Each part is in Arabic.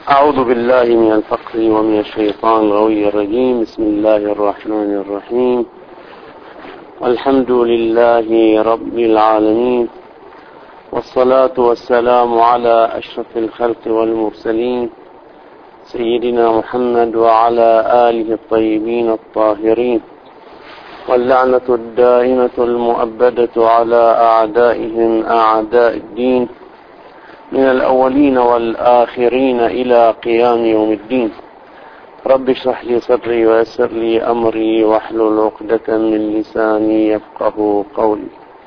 أعوذ بالله من الفقر ومن الشيطان الغوي الرجيم. بسم الله الرحمن الرحيم. الحمد لله رب العالمين، والصلاة والسلام على أشرف الخلق والمرسلين سيدنا محمد وعلى آله الطيبين الطاهرين، واللعنة الدائمة المؤبدة على أعدائهم أعداء الدين من الأولين والآخرين إلى قيام يوم الدين. رب اشرح لي صدري ويسر لي أمري واحلل عقدة من لساني يفقه قولي.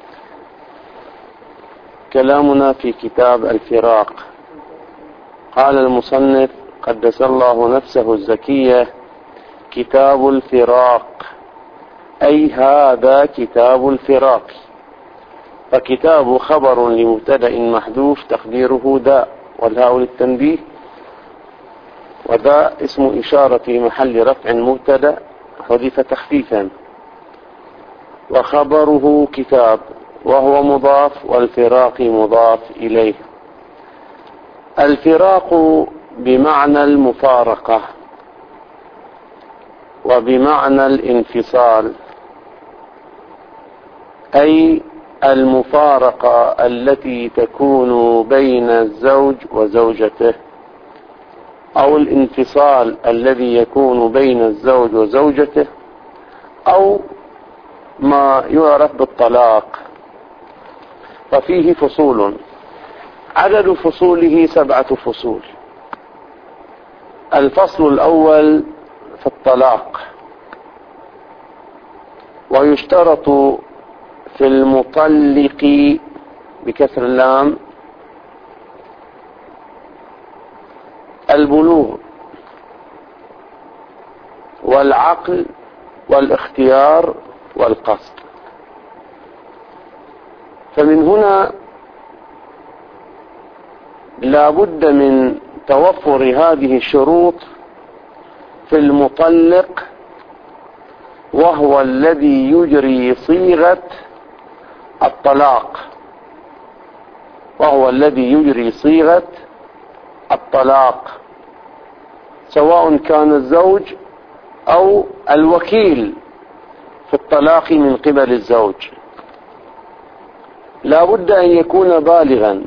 كلامنا في كتاب الفراق. قال المصنف قدس الله نفسه الزكية: كتاب الفراق، أي هذا كتاب الفراق. فكتاب خبر لمبتدأ محذوف تقديره ذا، والهاء للتنبيه، وذا اسم إشارة في محل رفع مبتدأ حذف تخفيفا، وخبره كتاب وهو مضاف، والفراق مضاف إليه. الفراق بمعنى المفارقة وبمعنى الانفصال، أي المفارقة التي تكون بين الزوج وزوجته، أو الانفصال الذي يكون بين الزوج وزوجته، أو ما يعرف بالطلاق. ففيه فصول، عدد فصوله 7 فصول. الفصل الأول في الطلاق، ويشترط في المطلق بكسر اللام البلوغ والعقل والاختيار والقصد. فمن هنا لا بد من توفر هذه الشروط في المطلق، وهو الذي يجري صيغة الطلاق، سواء كان الزوج أو الوكيل في الطلاق من قبل الزوج. لا بد أن يكون بالغا،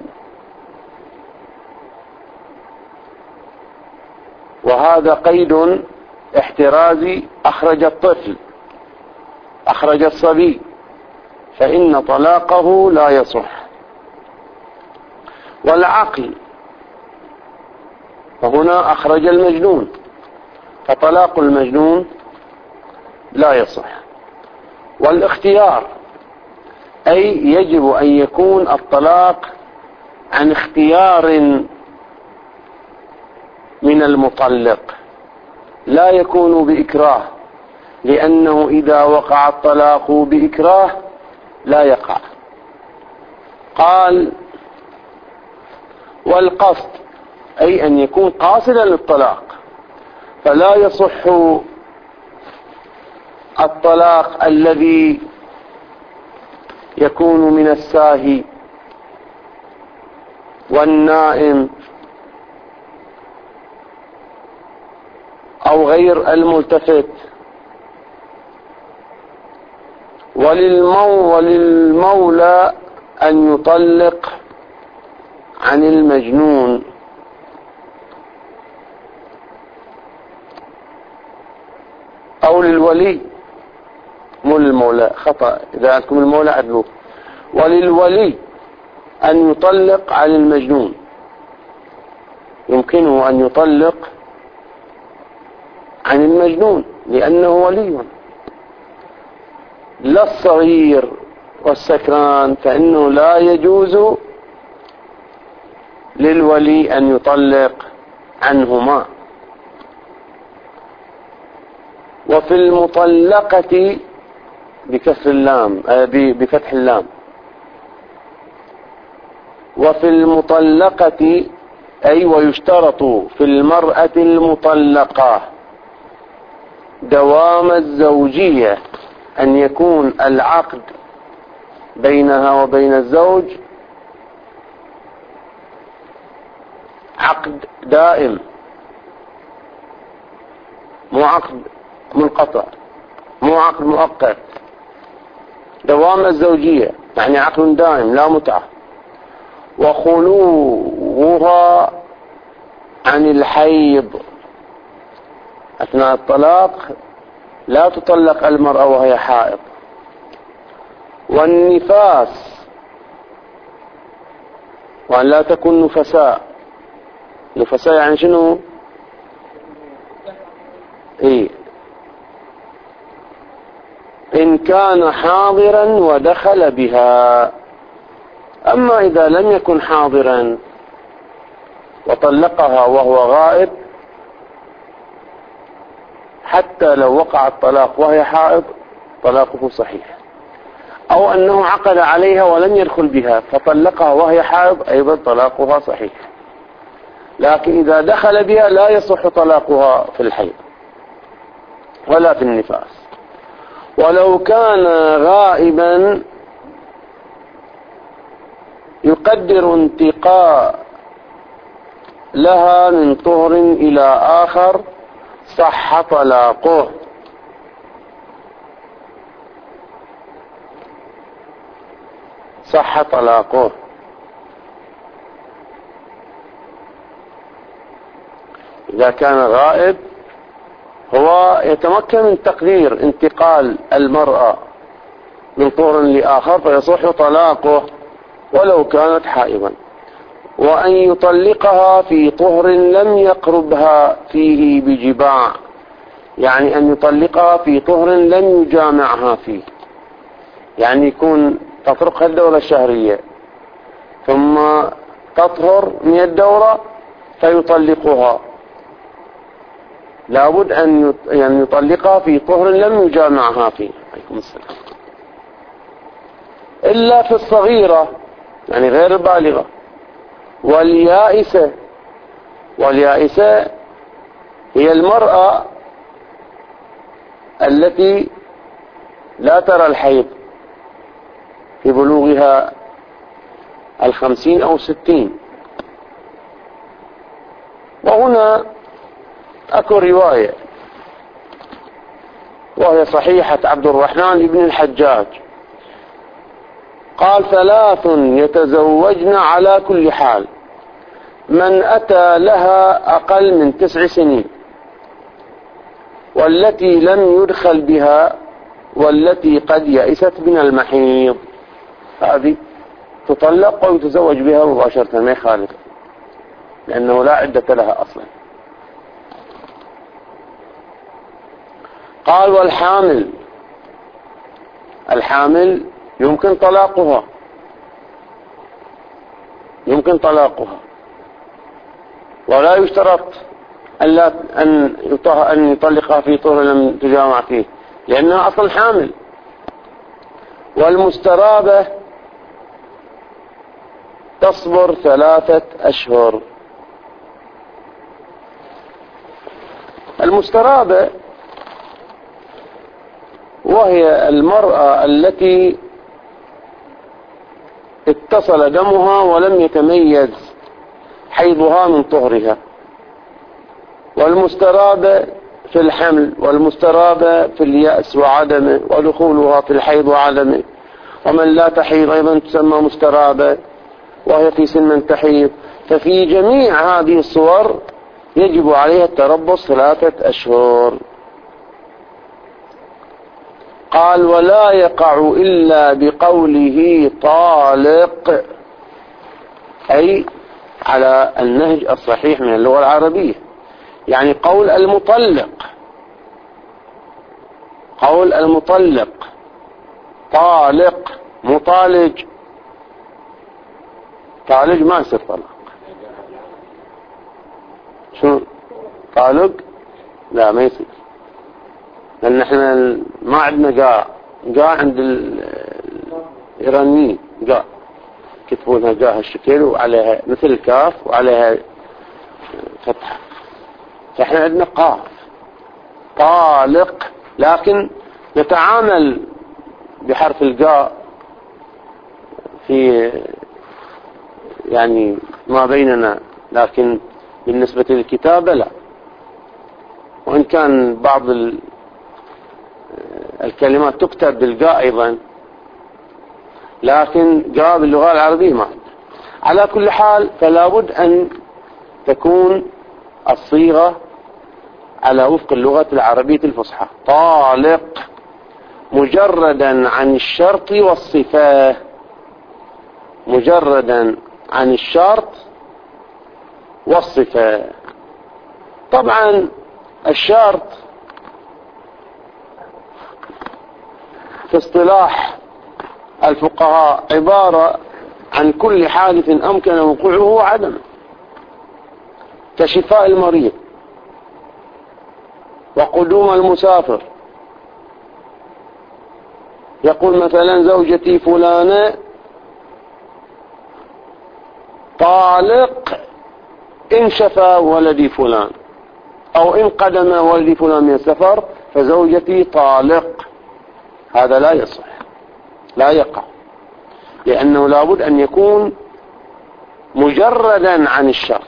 وهذا قيد احترازي. أخرج الطفل، أخرج الصبي، فإن طلاقه لا يصح. والعقل، فهنا أخرج المجنون، فطلاق المجنون لا يصح. والاختيار، أي يجب أن يكون الطلاق عن اختيار من المطلق، لا يكون بإكراه، لأنه إذا وقع الطلاق بإكراه لا يقع. قال: والقصد، أي أن يكون قاصدا للطلاق، فلا يصح الطلاق الذي يكون من الساهي والنائم أو غير الملتفت. وللمولى أن يطلق عن المجنون، أو للولي، مو للمولى، خطأ، إذا عندكم المولى عدلوه. وللولي أن يطلق عن المجنون، يمكنه أن يطلق عن المجنون لأنه ولي. لا الصغير والسكران، فإنه لا يجوز للولي أن يطلق عنهما. وفي المطلقة بكسر اللام، بفتح اللام. وفي المطلقة، أي ويشترط في المرأة المطلقة دوام الزوجية، أن يكون العقد بينها وبين الزوج عقد دائم مو عقد منقطع، مو عقد مؤقت. دوام الزوجية يعني عقد دائم لا متعة. وخلوها عن الحيض أثناء الطلاق، لا تطلق المرأة وهي حائض. والنفاس، وأن لا تكون نفساء. نفساء يعني شنو؟ إن كان حاضرا ودخل بها. أما إذا لم يكن حاضرا وطلقها وهو غائب، حتى لو وقع الطلاق وهي حائض طلاقه صحيح. أو أنه عقد عليها ولم يدخل بها فطلقها وهي حائض، أيضا طلاقها صحيح. لكن إذا دخل بها لا يصح طلاقها في الحيض ولا في النفاس. ولو كان غائبا يقدر انتقاء لها من طهر إلى آخر صح طلاقه. صح طلاقه. إذا كان غائب هو يتمكن من تقدير انتقال المرأة من طهر لآخر فيصح طلاقه ولو كانت حائضا. وأن يطلقها في طهر لم يقربها فيه بجماع، يعني أن يطلقها في طهر لم يجامعها فيه. يعني يكون تطرقها الدورة الشهرية ثم تطهر من الدورة فيطلقها، لابد أن يطلقها في طهر لم يجامعها فيه. عليكم السلام. إلا في الصغيرة يعني غير البالغة واليائسة. واليائسة هي المرأة التي لا ترى الحيض في بلوغها 50 أو 60. وهنا أكو رواية وهي صحيحة عبد الرحمن بن الحجاج قال: 3 يتزوجن على كل حال: من أتى لها أقل من 9 سنين، والتي لم يدخل بها، والتي قد يئست من المحيض. هذه تطلق ويتزوج بها مباشرة ما يخالف، لأنه لا عدة لها أصلا. قال: والحامل، الحامل يمكن طلاقها، يمكن طلاقها، ولا يشترط أن يطلقها في طهر لم تجامع فيه، لأنها أصلا حامل. والمسترابة تصبر 3 أشهر. المسترابة وهي المرأة التي اتصل دمها ولم يتميز حيضها من طهرها. والمسترابة في الحمل، والمسترابة في اليأس وعدمه، ودخولها في الحيض وعدمه. ومن لا تحيض أيضا تسمى مسترابة وهي في سن من تحيض. ففي جميع هذه الصور يجب عليها التربص 3 أشهر. قال: ولا يقع إلا بقوله طالق، أي على النهج الصحيح من اللغة العربية، يعني قول المطلق. قول المطلق طالق، مطالج. طالج ما يصير طلاق. شو طالق؟ لا ما يصير، لأن احنا ما عندنا قاء عند الإيرانيين قاء كتبونها قاء هالشكل وعليها مثل الكاف وعليها فتحة، فاحنا عندنا قاف طالق، لكن نتعامل بحرف القاء في يعني ما بيننا، لكن بالنسبة للكتابة لا. وإن كان بعض الكلمات تكتب بالقاء أيضا، لكن قاء باللغة العربية ما. على كل حال فلا بد أن تكون الصيغة على وفق اللغة العربية الفصحى. طالق مجردا عن الشرط والصفة، مجردا عن الشرط والصفة. طبعا الشرط في اصطلاح الفقهاء عبارة عن كل حادث أمكن وقوعه وعدمه، كشفاء المريض وقدوم المسافر. يقول مثلا زوجتي فلانة طالق إن شفى ولدي فلان، أو إن قدم ولدي فلان من السفر فزوجتي طالق. هذا لا يصح، لا يقع، لأنه لابد أن يكون مجردا عن الشرط.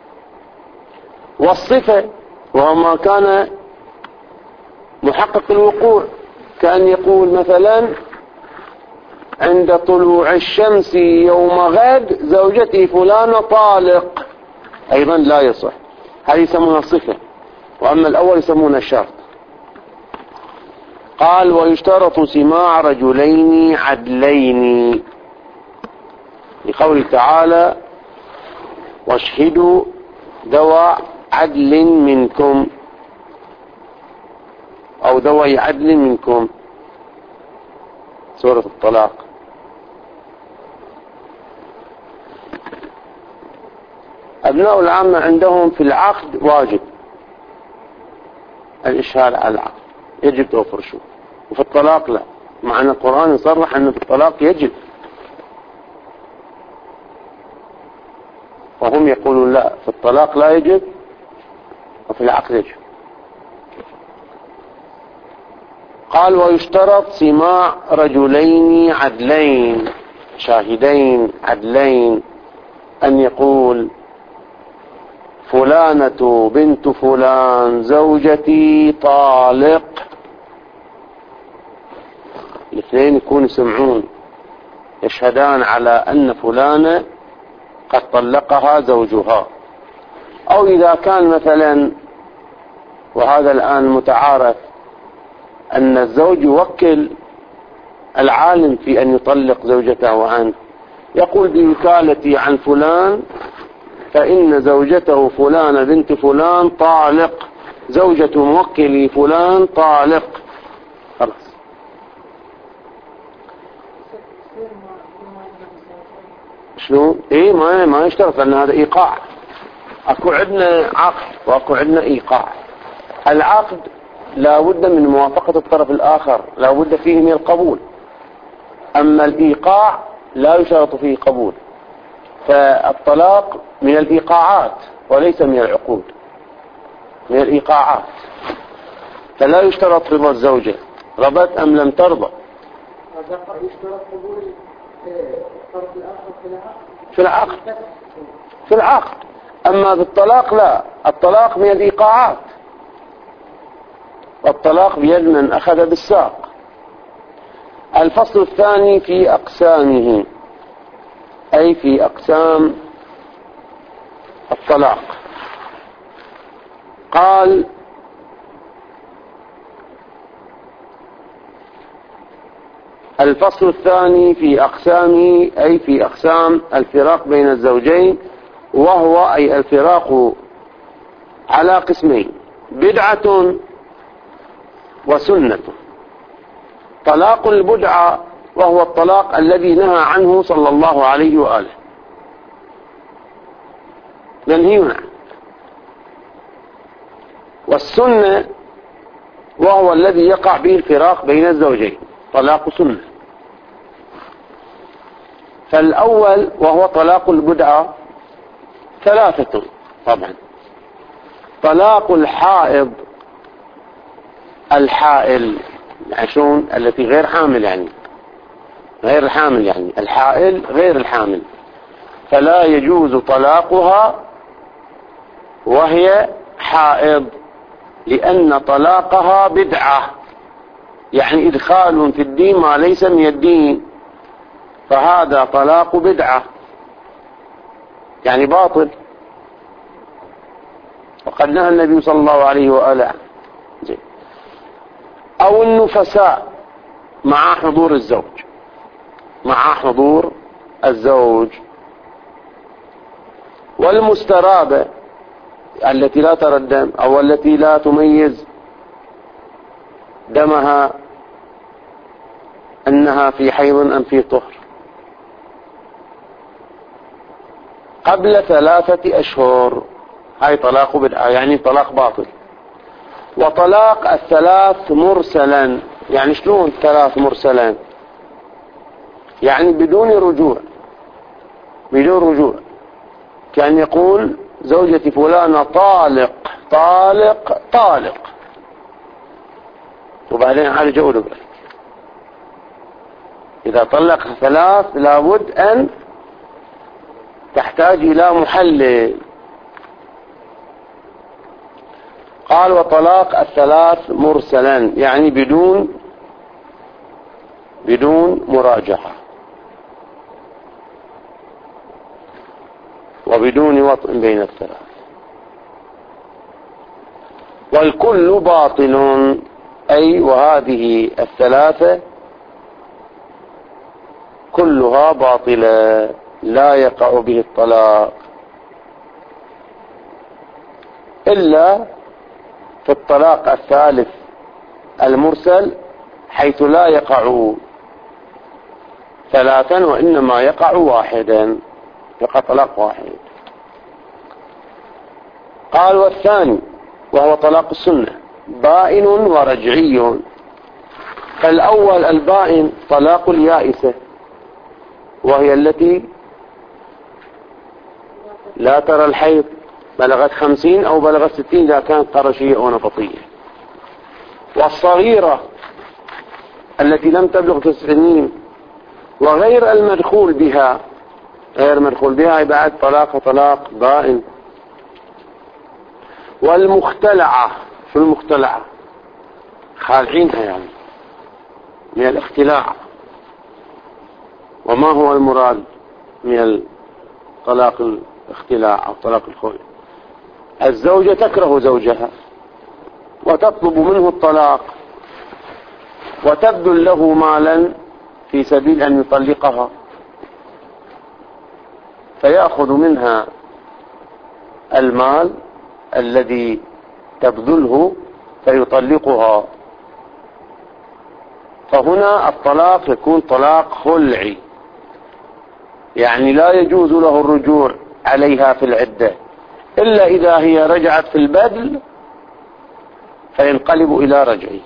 والصفة وهو ما كان محقق الوقوع، كأن يقول مثلا عند طلوع الشمس يوم غد زوجتي فلانة طالق، أيضا لا يصح. هذه يسمونها الصفة، وأما الأول يسمونها الشرط. قال ويشترط سماع رجلين عدلين، لقوله تعالى واشهدوا ذوى عدل منكم، أو ذوي عدل منكم، سورة الطلاق. أبناء العامة عندهم في العقد واجب الإشهاد على العقد، يجب توفر شو، وفي الطلاق لا، مع أن القرآن يصرح أن في الطلاق يجب، وهم يقولون لا، في الطلاق لا يجب وفي العقد يجب. قال ويشترط سماع رجلين عدلين، شاهدين عدلين، أن يقول فلانة بنت فلان زوجتي طالق، الاثنين يكون يسمعون يشهدان على أن فلانة قد طلقها زوجها. أو إذا كان مثلا، وهذا الآن متعارف، أن الزوج يوكل العالم في أن يطلق زوجته عنه، يقول بوكالتي عن فلان فإن زوجته فلان بنت فلان طالق، زوجة موكلي فلان طالق، خلاص. شلون؟ إيه ما يشترط، لأن هذا إيقاع. أكو عندنا عقد وأكو عندنا إيقاع. العقد لا بد من موافقة الطرف الآخر، لا بد فيه من القبول. أما الإيقاع لا يشترط فيه قبول، فالطلاق من الإيقاعات وليس من العقود، من الإيقاعات. فلا يشترط رضا الزوجة، رضت أم لم ترضى. يشترط قبول الطرف الآخر في العقد. أما بالطلاق لا، الطلاق من الإيقاعات، والطلاق بيد من أخذ بالساق. الفصل الثاني في أقسامه، أي في أقسام الطلاق. قال الفصل الثاني في أقسامه، أي في أقسام الفراق بين الزوجين، وهو أي الفراق على قسمين: بدعة وسنة. طلاق البدعة وهو الطلاق الذي نهى عنه صلى الله عليه وآله، منهي عنه. والسنة وهو الذي يقع به الفراق بين الزوجين، طلاق سنة. فالأول وهو طلاق البدعة ثلاثة طبعا: طلاق الحائض، الحائل عشون التي غير حامل، يعني غير الحامل، يعني الحائل غير الحامل، فلا يجوز طلاقها وهي حائض، لأن طلاقها بدعة، يعني إدخال في الدين ما ليس من الدين، فهذا طلاق بدعة يعني باطل، وقد نهى النبي صلى الله عليه وآله. أو النفساء مع حضور الزوج، مع حضور الزوج. والمسترابة التي لا ترى الدم أو التي لا تميز دمها أنها في حيض أم في طهر قبل 3 أشهر، هاي طلاق بدعة يعني طلاق باطل. وطلاق 3 مرسلا، يعني شلون 3 مرسلا؟ يعني بدون رجوع، بدون رجوع، كان يقول زوجتي فلانة طالق طالق طالق، وبعدين عالج أولو. إذا طلق 3 لابد أن تحتاج إلى محلل. قال وطلاق 3 مرسلا يعني بدون مراجعة وبدون وطء بين الثلاث. والكل باطل، أي وهذه 3 كلها باطلة لا يقع به الطلاق، إلا في الطلاق الثالث المرسل حيث لا يقع 3 وإنما يقع 1، يقع طلاق 1. قال والثاني وهو طلاق السنة بائن ورجعي. فالأول البائن طلاق اليائسة، وهي التي لا ترى الحيض، بلغت 50 أو بلغت 60 إذا كانت قرشية أو نفطية. والصغيرة التي لم تبلغ 9 سنين، وغير المدخول بها، غير مدخول بها بعد طلاق بائن. والمختلعة، شو المختلعة؟ خالعينها يعني من الاختلاع. وما هو المراد من طلاق الاختلاع أو طلاق الخلع؟ الزوجة تكره زوجها وتطلب منه الطلاق وتبذل له مالا في سبيل أن يطلقها، فيأخذ منها المال الذي تبذله فيطلقها. فهنا الطلاق يكون طلاق خلعي، يعني لا يجوز له الرجوع عليها في العدة إلا إذا هي رجعت في البذل فينقلب إلى رجعي.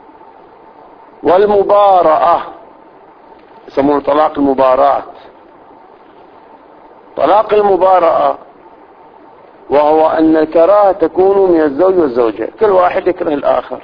والمبارأة يسمونه طلاق المباراة. طلاق المبارأة وهو أن الكراهة تكون من الزوج والزوجة، كل واحد يكره الآخر،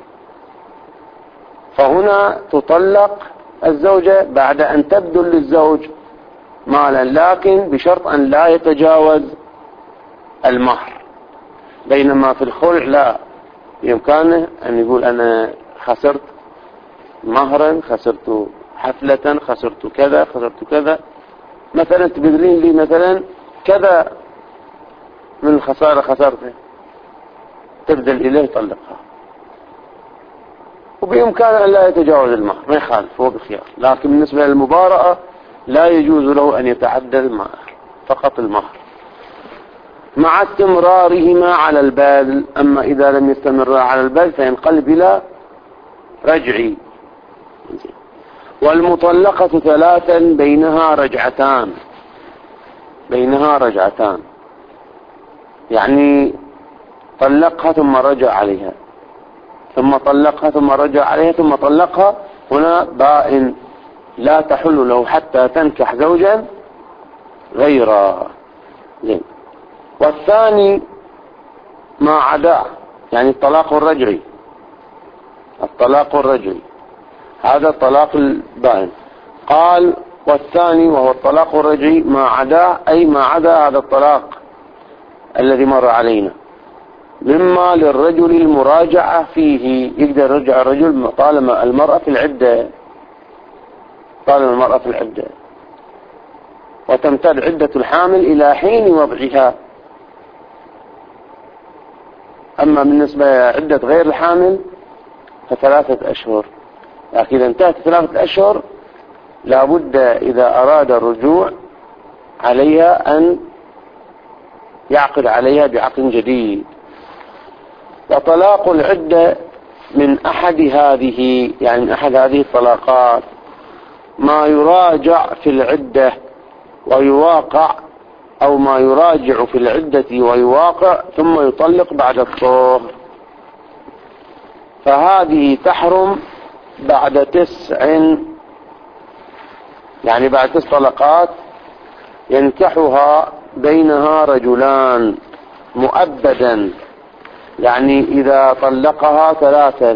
فهنا تطلق الزوجة بعد أن تبذل للزوج مالا، لكن بشرط أن لا يتجاوز المهر. بينما في الخلع لا، بإمكانه أن يقول أنا خسرت مهرا، خسرت حفلة، خسرت كذا، خسرت كذا، مثلا تبذلين لي مثلا كذا من الخسارة خسرته، تبذل إليه طلقها، وبإمكانه أن لا يتجاوز المهر، ما يخالف، هو بخيار. لكن بالنسبة للمبارأة لا يجوز له أن يتعدى المهر، فقط المهر مع استمرارهما على البذل. أما إذا لم يستمر على البذل فينقلب إلى رجعي. والمطلقة 3 بينها رجعتان، بينها رجعتان يعني طلقها ثم رجع عليها، ثم طلقها ثم رجع عليها، ثم طلقها. هنا بائن لا تحل له حتى تنكح زوجا غيره. والثاني ما عداه يعني الطلاق الرجعي، الطلاق الرجعي هذا الطلاق البائن. قال والثاني وهو الطلاق الرجعي ما عداه، أي ما عدا هذا الطلاق الذي مر علينا مما للرجل المراجعة فيه، يقدر يرجع الرجل طالما المرأة في العدة، وتمتد عدة الحامل إلى حين وضعها. أما بالنسبة عدة غير الحامل ف3 أشهر، لكن إذا انتهت 3 أشهر لابد إذا أراد الرجوع عليها أن يعقد عليها بعقد جديد. وطلاق العدة من أحد هذه، يعني من أحد هذه الطلاقات ما يراجع في العدة ويواقع، أو ما يراجع في العدة ويواقع ثم يطلق بعد الطهر، فهذه تحرم بعد 9، يعني بعد 9 طلقات ينكحها بينها رجلان مؤبدا، يعني إذا طلقها 3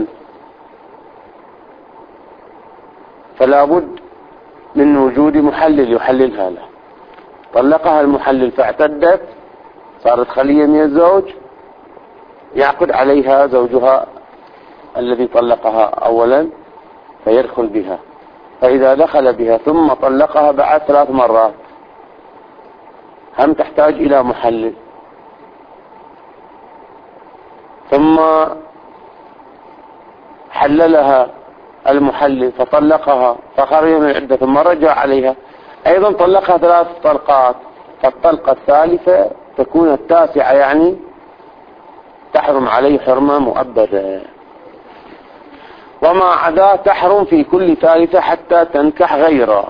فلا بد من وجود محلل يحللها له. طلقها المحلل فاعتدت، صارت خلية من الزوج، يعقد عليها زوجها الذي طلقها أولا فيدخل بها، فإذا دخل بها ثم طلقها بعد 3 مرات هم تحتاج إلى محلل، ثم حللها المحلل فطلقها فخرج من العدة ثم رجع عليها، أيضا طلقها 3 طلقات، فالطلقة الثالثة تكون 9، يعني تحرم عليه حرمة مؤبدة. وما عدا تحرم في كل ثالثة حتى تنكح غيره.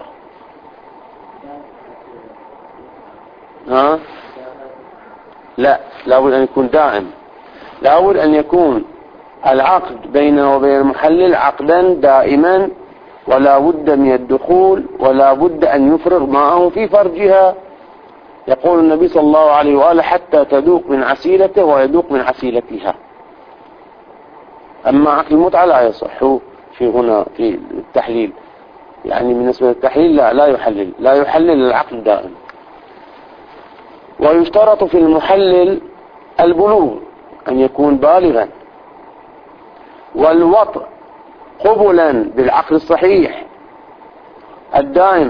لا، لابد أن يكون دائم، لابد أن يكون العقد بينه وبين المحلل عقدا دائما، ولا بد من الدخول، ولا بد أن يفرغ ماءه في فرجها. يقول النبي صلى الله عليه وآله حتى تذوق من عسيلته ويذوق من عسيلتها. أما عقد المتعة لا يصح في هنا في التحليل، يعني بالنسبة للتحليل لا يحلل العقد دائم. ويشترط في المحلل البلوغ، أن يكون بالغا، والوطء قبلا بالعقد الصحيح الدائم،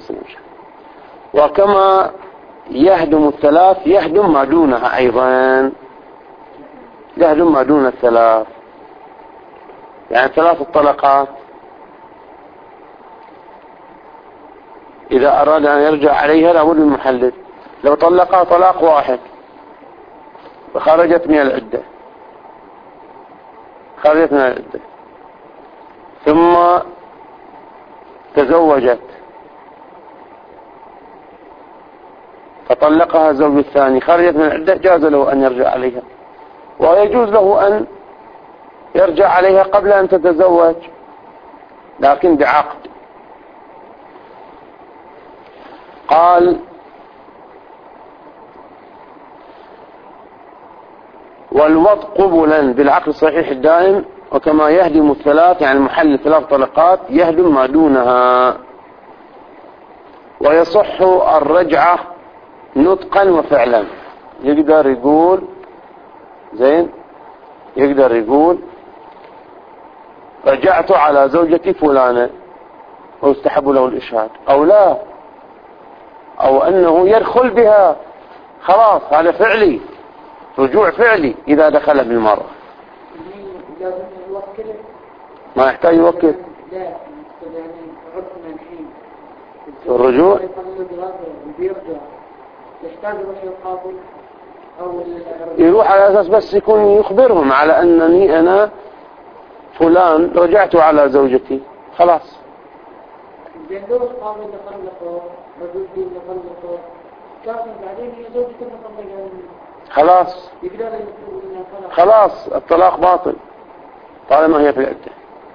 وكما يهدم 3 يهدم ما دونها أيضا، يهدم ما دون 3، يعني 3 طلقات إذا أراد أن يرجع عليها لابد من محلل. لو طلقها طلاق واحد وخرجت من العدة، ثم تزوجت فطلقها الزوج الثاني، خرجت من العدة، جاز له أن يرجع عليها، ويجوز له أن يرجع عليها قبل أن تتزوج لكن بعقد. قال والوطء قبلا بالعقد الصحيح الدائم، وكما يهدم 3، يعني المحل 3 طلقات يهدم ما دونها. ويصح الرجعة نطقا وفعلا، يقدر يقول رجعت على زوجتي فلانة ويستحب له الإشهاد، أو لا، أو أنه يدخل بها، خلاص هذا فعلي، رجوع فعلي إذا دخل بالمرأة، ما يحتاج يوكل الرجوع. يروح على أساس بس يكون يخبرهم على أنني أنا فلان رجعت على زوجتي، خلاص. خلاص الطلاق باطل طالما هي في العدة.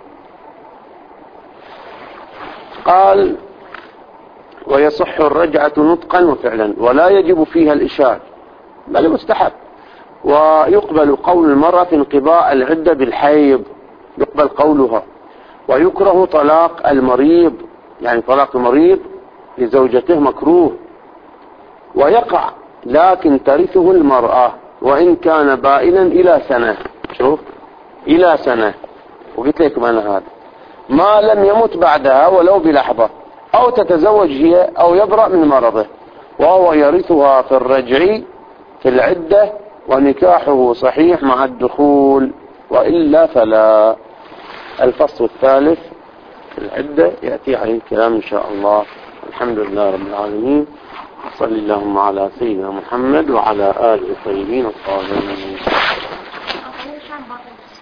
قال ويصح الرجعة نطقا وفعلا، ولا يجب فيها الإشهاد بل مستحب. ويقبل قول المرأة في انقضاء العدة بالحيض، يقبل قولها. ويكره طلاق المريض، يعني طلاق المريض لزوجته مكروه، ويقع لكن ترثه المرأة، وإن كان بائنا إلى سنة. شوف إلى سنة، وقلت لكم أنا هذا ما لم يمت بعدها ولو بلحظة، أو تتزوج هي أو يبرأ من مرضه، وهو يرثها في الرجع في العدة، ونكاحه صحيح مع الدخول، وإلا فلا. الفصل الثالث في العدة يأتي عليه الكلام إن شاء الله. الحمد لله رب العالمين، صل اللهم على سيدنا محمد وعلى آله الطيبين الطاهرين.